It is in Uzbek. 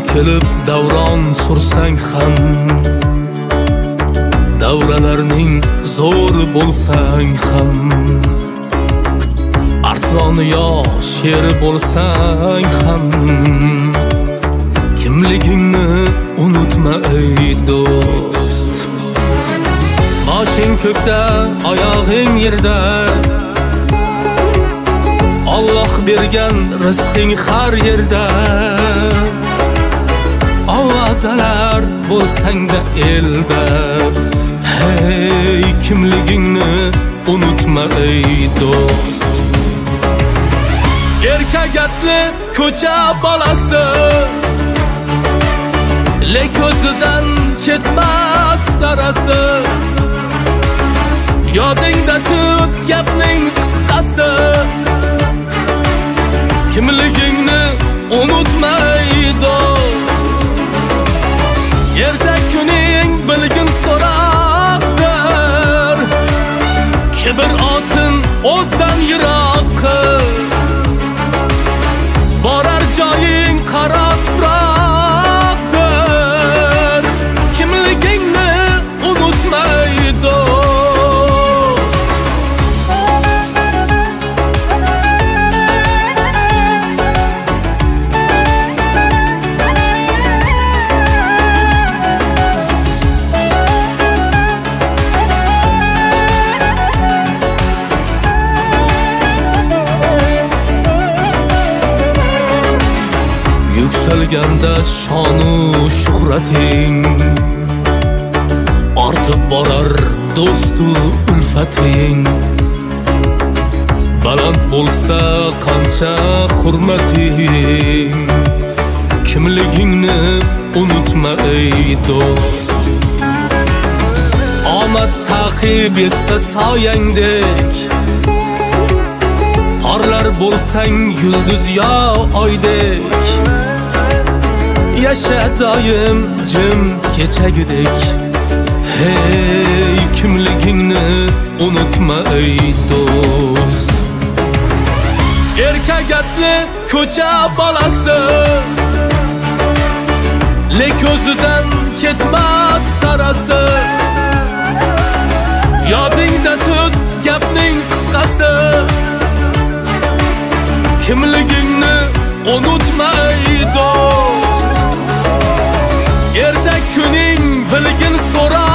kelib davron sursang ham, davralarning zo'r bo'lsang ham, arslon yo sher bo'lsang ham, kimligingni unutma ey do'st. Boshing ko'kda, oyog'ing yerda, Alloh bergan rizqing har yerda. Ovazalar bo'lsang-da elda, hey kimligingni unutma ey do'st. Erkak asli ko'cha bolasi, lek o'zidan ketmas sarasi. Yodingda tut gapning qisqasi, kimligingni unutma ey do'st. Erta kuning bilgin so'roqdir, kibr otin o'zdan yiroqdir. Borar joying qaro tuproqdir, kimligingni unutma ey do'st. Yuksalganda shonu shuhrating, ortib borar do'stu ulfating. Baland bo'lsa qancha hurmating, kimligingni unutma ey do'st. Omad ta'qib etsa soyangdek, porlar bo'lsang yulduz yo oydek. Yasha doim jim kechagidek, hey kimligingni unutma ey do'st. Erkak asli ko'cha bolasi, lek o'zidan ketmas sarasi. Yodingda tut gapning qisqasi, kimligingni unutma ey do'st. Erta kuning bilgin so'ra